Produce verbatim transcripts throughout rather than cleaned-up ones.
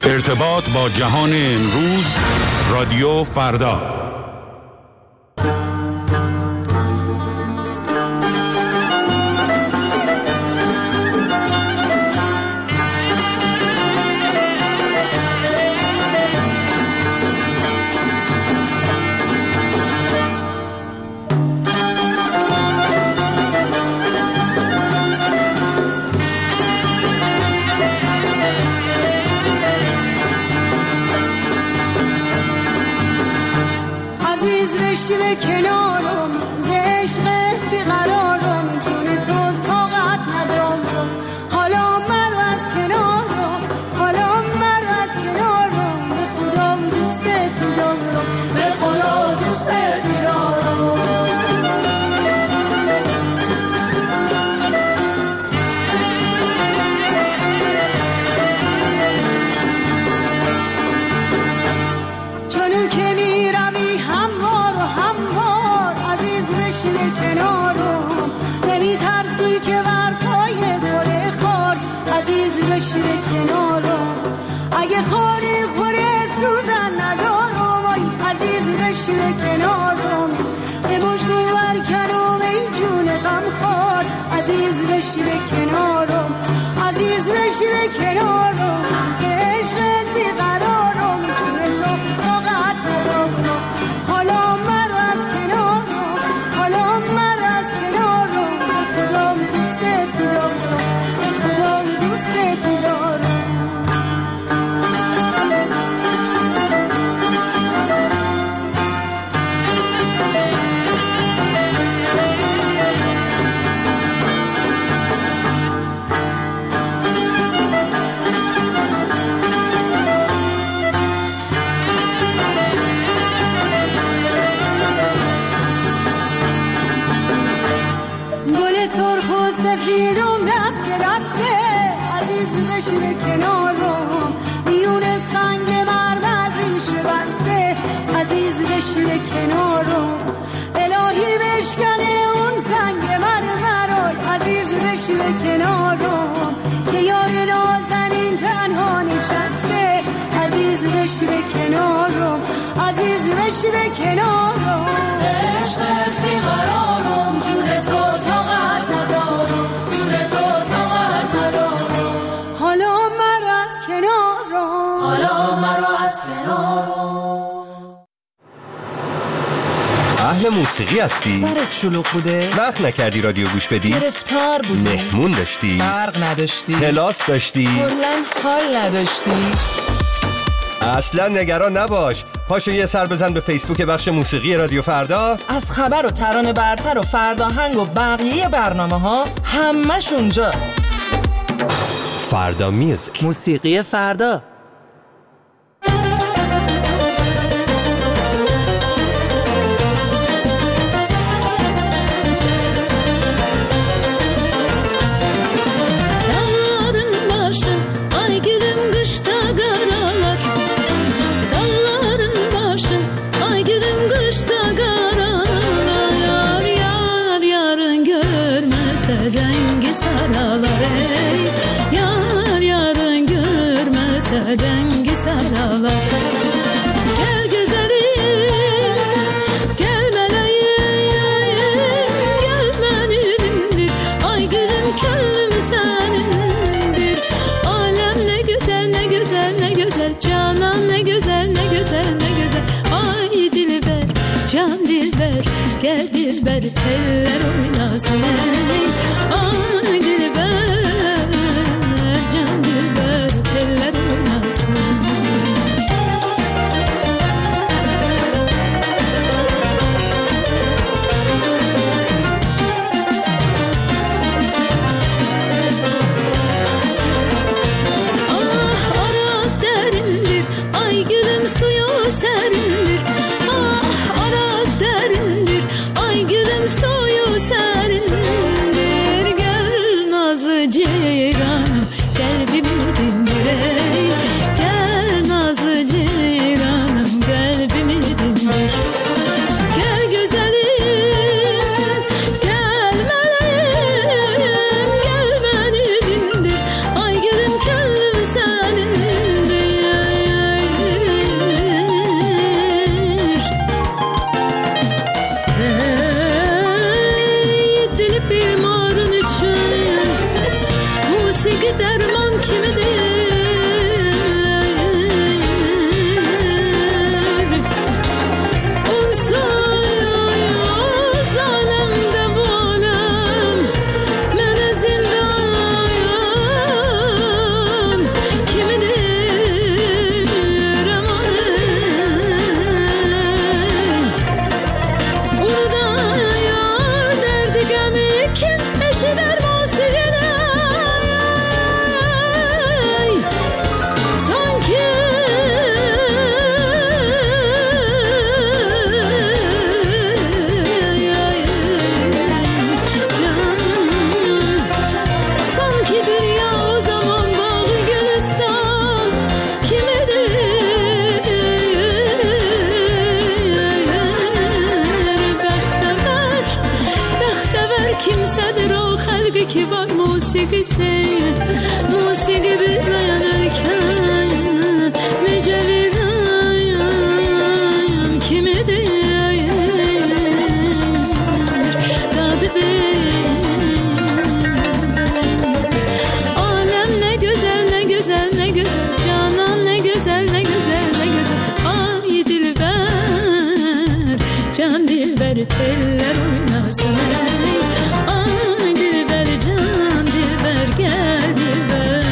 ارتباط با جهان امروز، رادیو فردا. بشینه کنارم ز عشقت بیقرارم، جون تو طاقت ندارم، حالا مرو از کنارم، حالا مرو از کنارم، به خدا دوستت دارم، به خدا دوستت دارم. چونو که میروی هموار و هموار، عزیز بشینه کنارم، نمی ترسی که بر پای دوره خار، عزیز بشینه کنارم، اگه خاری خوره سوزن ندارم، آی عزیز بشینه کنارم، به مشکو برکنم ای جون غم خار، عزیز بشینه کنارم، عزیز بشینه کنارم، که عشقت بیقرارم، جون تو طاقت ندارم، حالا مرو از کنارم، حالا مرو از کنارم، به خدا دوستت دارم، به خدا دوستت دارم. گل سرخ و سفیدم دست دسته، عزیز بشینه کنارم، میون سنگ مرمر ریشه بسته، عزیز بشینه کنارم، الهی بشکنه اون سنگ مرمر، عزیز بشینه کنارم، که یار نازنین تنها نشسته، عزیز بشینه کنارم، عزیز بشینه کنارم، ز عشقت بیقرارم، جون تو طاقت ندارم، جون تو طاقت ندارم، حالا مرو از کنارم، حالا مرو از کنارم. اهل موسیقی هستی؟ سرت شلوغ بوده؟ وقت نکردی رادیو گوش بدی؟ گرفتار بودی؟ مهمون داشتی؟ برق نداشتی؟ کلاس داشتی؟ کلاً حال نداشتی؟ اصلا نگران نباش، پاشو یه سر بزن به فیسبوک بخش موسیقی رادیو فردا، از خبر و ترانه برتر و فرداهنگ و بقیه برنامه ها همش اونجاست. فردا میوزیک، موسیقی فردا. Rengi saralar, gel güzelim, gel meleğim, gel benimdir, ay gülüm könlüm senindir, alem ne güzel ne güzel ne güzel, canan ne güzel ne güzel ne güzel, ay dilber, can dilber, gel dilber, eller oynasın, ay dilber, can dilber, eller oynasın. پله پله روی ناسنی آی دل بر جان دل بر گل دل بر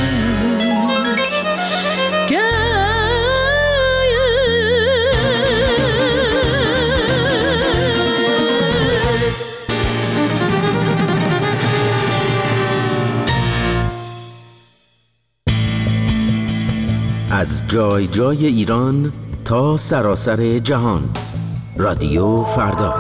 از جای جای ایران تا سراسر جهان، رادیو فردا.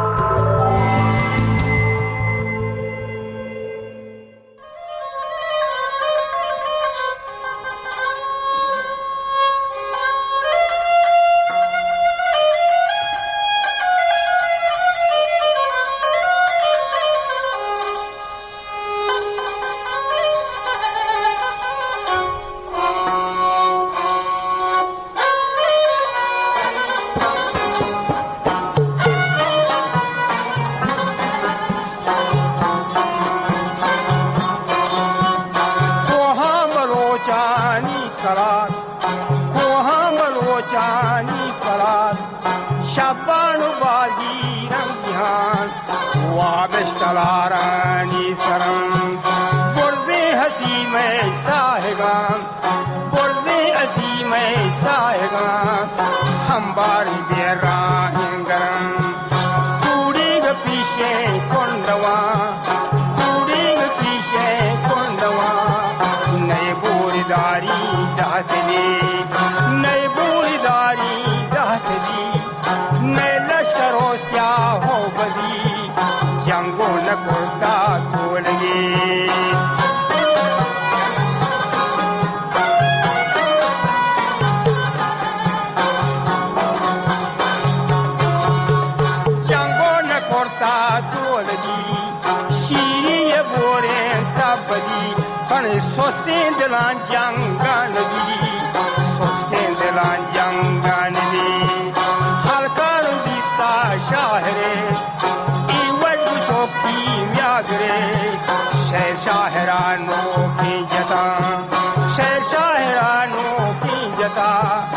Sostin dilan jangan di, sostin dilan jangan di. Halkan dista şahre, iwaj shoki myagre. Şer şahrano ki jata, şer şahrano ki jata.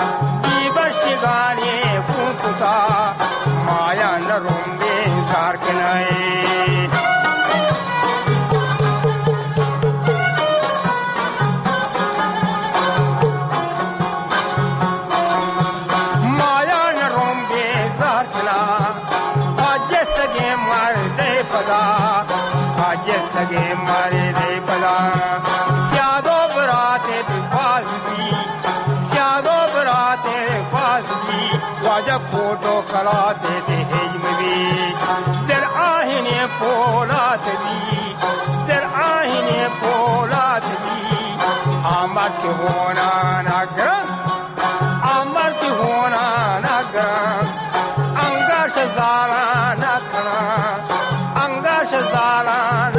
Ibashigane kunkuta, maya narumbe zarknai. Lage mare de pala syado barate bazbi syado barate bazbi waja photo karate te hejmi der ahine polat bi der ahine polat bi amar ke hona nagra amar ke hona nagra anga shazala nakra anga shazala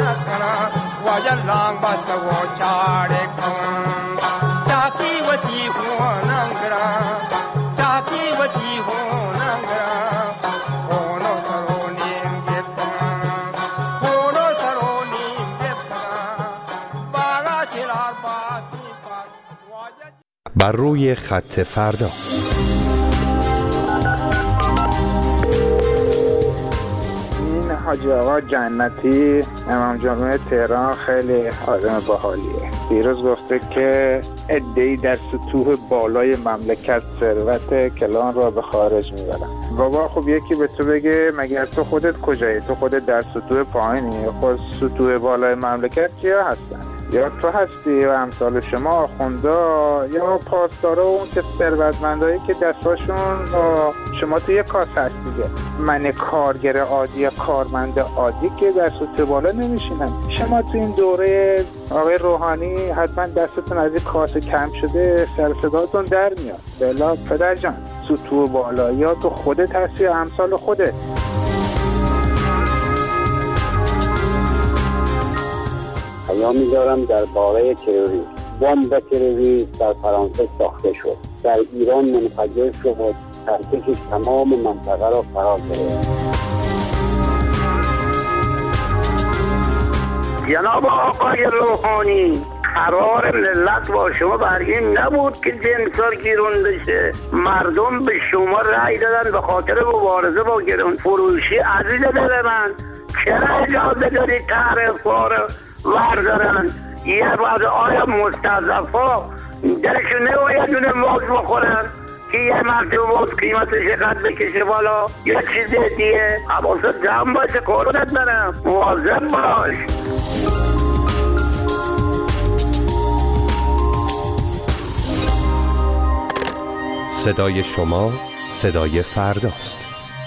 lang basta wo chare kan taki wati ho nangra taki wati ho nangra hono saroni getta hono saroni getta bala shilar bati بر روی خط فردا. حاجی آقا جنتی امام جمعه تهران خیلی آدم باحالیه. دیروز گفته که عده‌ای در سطوح بالای مملکت ثروت کلان را به خارج میبرن. بابا خب یکی به تو بگه مگر تو خودت کجایی؟ تو خودت در سطوح پایینی؟ خود سطوح بالای مملکت کیا هستن؟ یا تو هستی و امثال شما آخوندا یا پاسدارا و اون که ثروتمندایی که دستاشون با شما تو یک کاس هست دیگه. من کارگر عادی یا کارمند عادی که در سطوح بالا نمیشینم. شما تو این دوره آقای روحانی حتما دستتون از این کاس کم شده، سر صداتون در میاد. بلا پدر جان سطوح بالا یا تو خودت هستی یا امثال خودت. پیامی دارم درباره تروریسم. بمب تروریسم در فرانسه ساخته شد، در ایران منفجر شد، ترکش تمام منطقه را فرا گرفت. جناب آقای روحانی، قرار ملت با شما برگیم نبود که جنسا گیرون بشه. مردم به شما رأی دادن به خاطر مبارزه با گرون فروشی. عزیز دل من چرا اجازه داری تعرف‌ها رو وردارن؟ یه بعد آیا مستضعفا دلشون نباید دونه ماز بخورن که یه مرتبه باز قیمتش قد بکشه بالا یا چیز دیگه؟ حواست جمع باشه قربونت برم، مواظب باش. صدای شما صدای فرداست.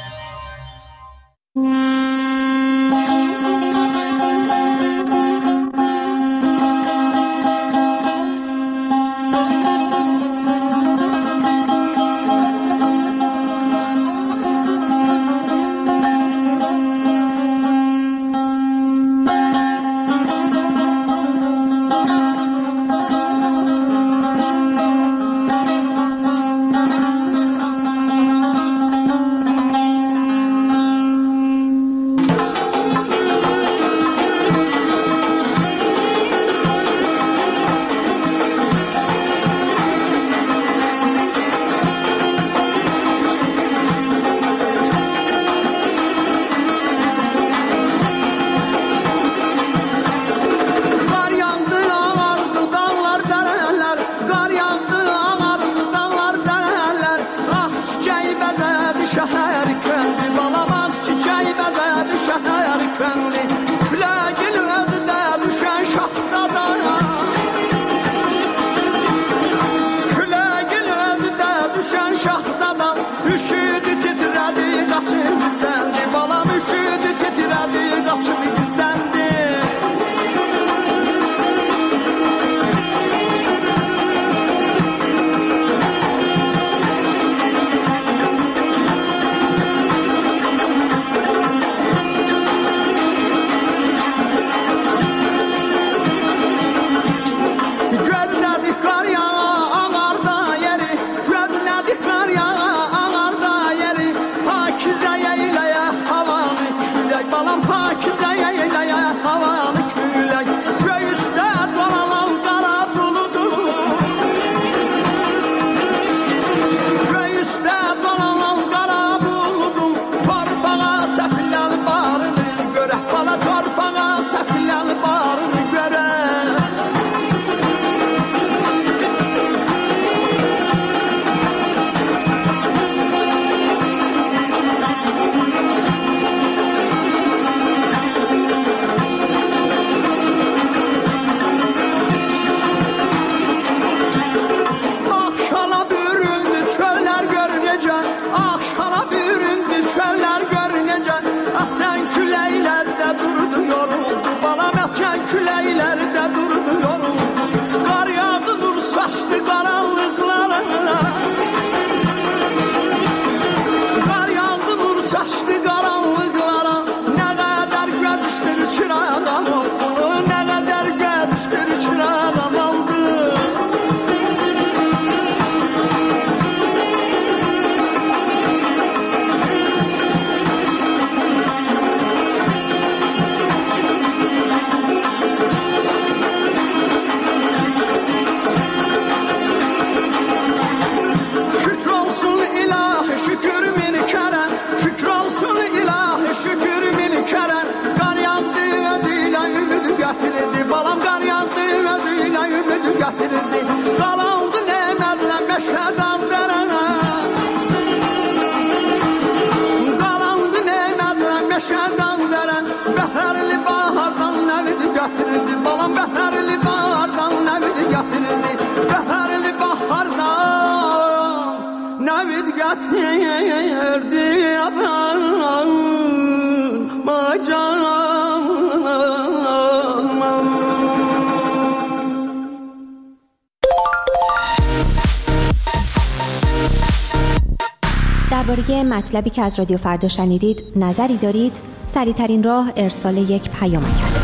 درباره مطلبی که از رادیو فردا شنیدید نظری دارید؟ سریع‌ترین راه ارسال یک پیامک است.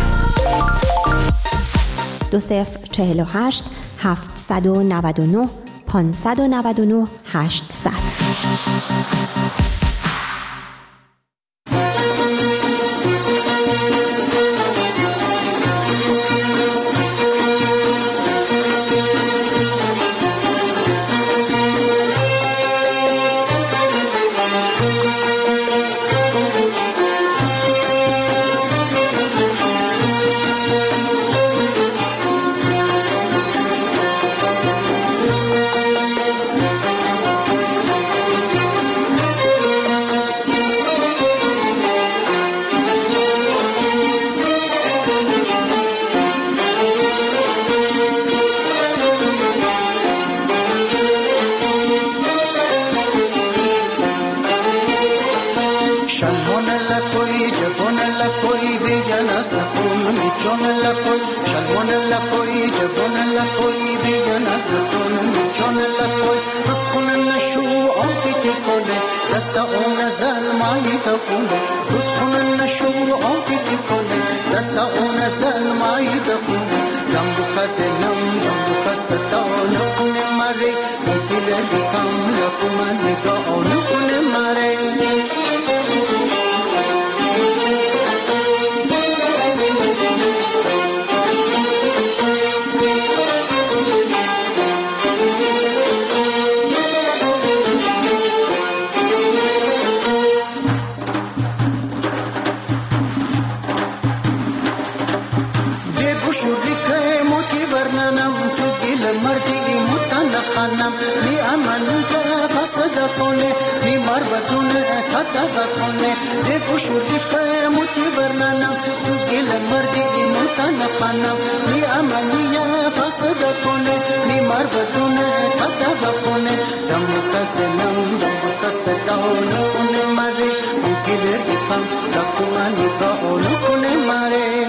دو صفر چهل و هشت هفتصد و نود و نه پانصد و نود و نه هشتصد. شلون لکوی جبون لکوی بیان از نخون می جون لکوی شلون لکوی جبون لکوی بیان از نخون می جون لکوی رخون نشو آتی تکونه دست اون زلمایی تخونه رخون نشو آتی تکونه دست اون زلمایی تخونه دم بکس نم دم بکس دان کنه مره دل بیکم لکومن نگاه کنه مره خانم می امن که فساد کنه می مر بدونه خطا کنه ده بشوری که موتی ورنم تو گل مردی متن خانم می امن یا فساد کنه می مر بدونه خطا کنه دم کسنم دم کسداون کنه ماره گل ریپم رکمانی گاون کنه ماره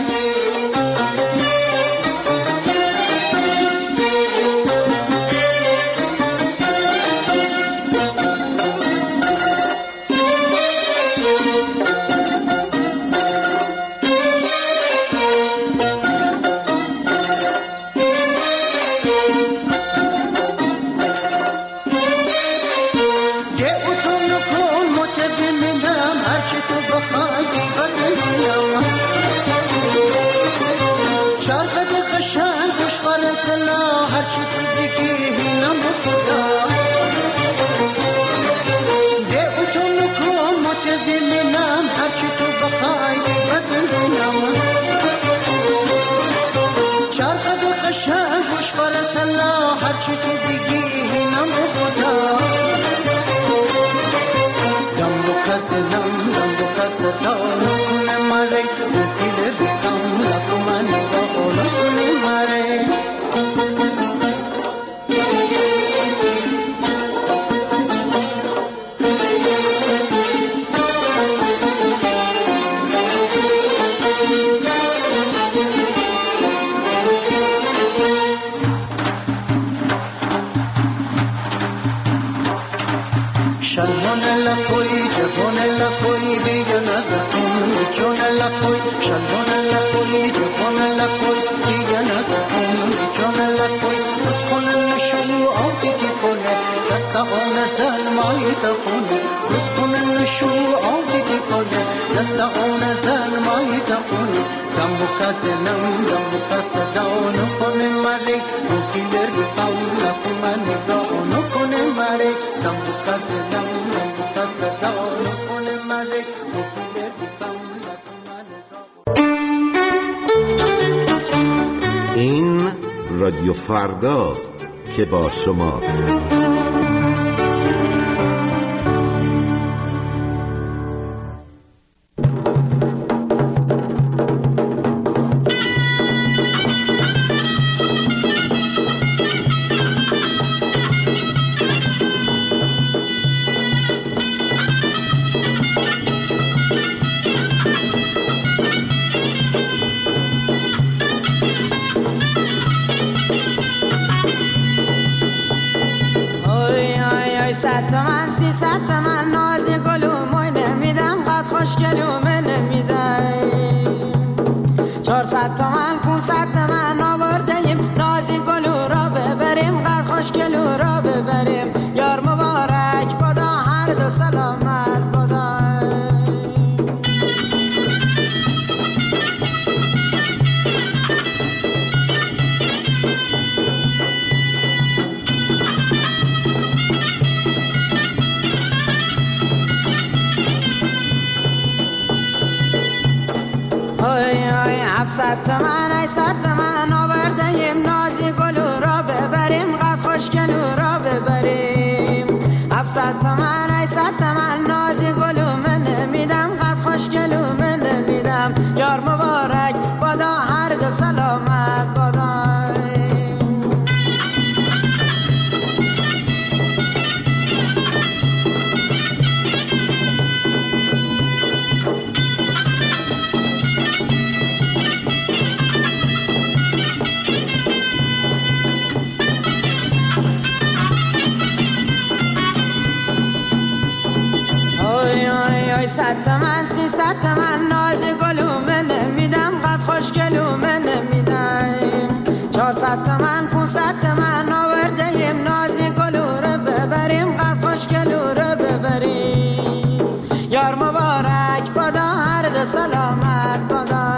هرچی تو بگی نم خدا ده اتون کن متدلنم هرچی تو بخوای بزنم چرخ ده قشنگ گوش برات الله هرچی تو بگی نم خدا دم بکس نم دم بکس دانو کنه ماره دل بیکم لکمانی باقولو کنه ماره شلون لکوی جبون لکوی بیان از نتون جون لکوی شلون لکوی جبون لکوی بیان از نتون جون لکوی خون نشو آتی کنه دست اون زلمایی تخونه خون نشو آتی کنه دست اون زلمایی تخونه دم بکس نم دم بکس داون کنه مره گیلر بیپاو لکومن نگاون کنه مره دم بکس نم دم بکس داون کنه مره گیلر بیپاو لکومن نگاون. این رادیو فرداست که با شماست. صد تومن سی صد تومن نازی گلوموی نمیدم قد خوشگلومه نمیدم چهارصد تومن پونصد تومن آوردیم نازی گلو را ببریم قد خوشگلو را ببریم یار مبارک بادا هر دو سلامت بادا هفتصد تومن هشتصد تومن آوردیم نازی گلو را ببریم قد خوشگلو را ببریم هفتصد تومن هشتصد تومن نازی گلو من نمیدم قد خوشگلو من نمیدم یار مبارک بادا هر دو سلامت بادا ای صد تومن سیصد تومن ناز گلومه نمیدم قد خوشگلومه نمیدم چهارصد تومن پونصد تومن آوردیم نازی گلو رو ببریم قد خوشگلو رو ببریم یار مبارک بادا هر دو سلامت بادا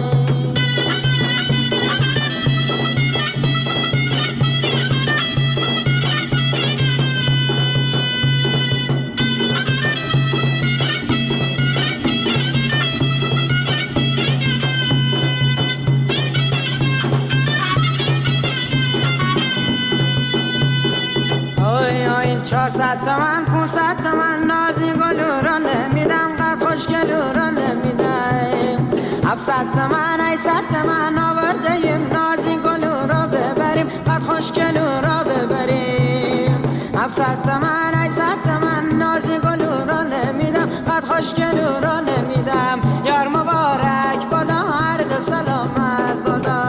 چهارصد تومن پونصد تومن نازی گلو رو نمیدم قد خوشگلو رو نمیدم هفتصد تومن هشتصد تومن آوردیم نازی گلو رو ببریم قد خوشگلو رو ببریم هفتصد تومن هشتصد تومن نازی گلو رو نمیدم قد خوشگلو رو نمیدم یار مبارک بادا هر دو سلامت بادا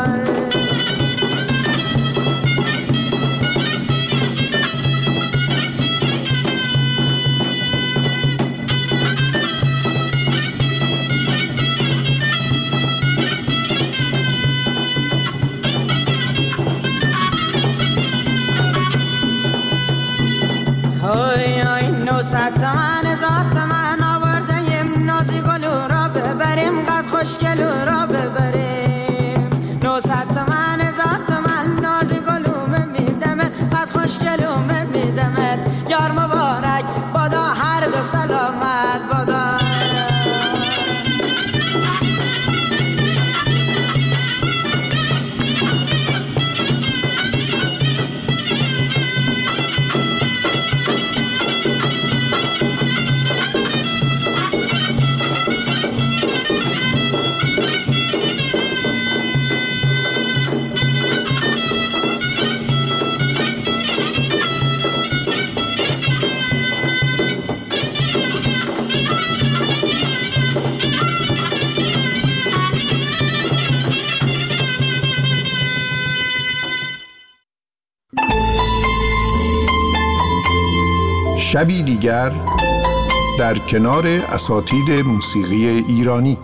نوصد تومن هزار تومن آوردیم نازی گلو را ببریم قد خوشگلو را ببریم نوصد تومن هزار تومن نازی گلو میدمت قد خوشگلو میدمت یار مبارک بادا هر دو سلامت بادا شبی دیگر در کنار اساتید موسیقی ایرانی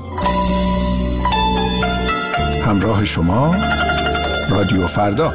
همراه شما رادیو فردا.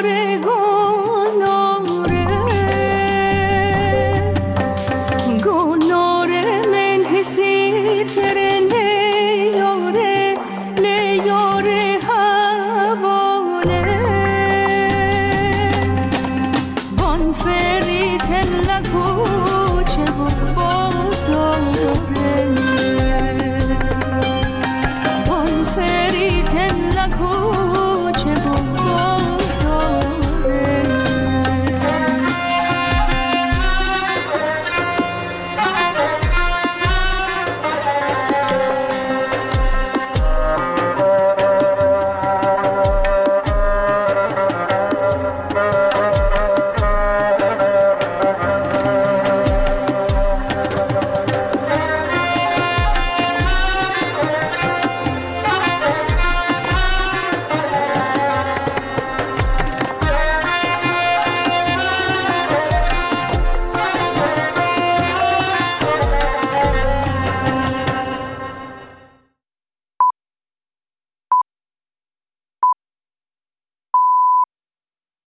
فری تلکو چه بود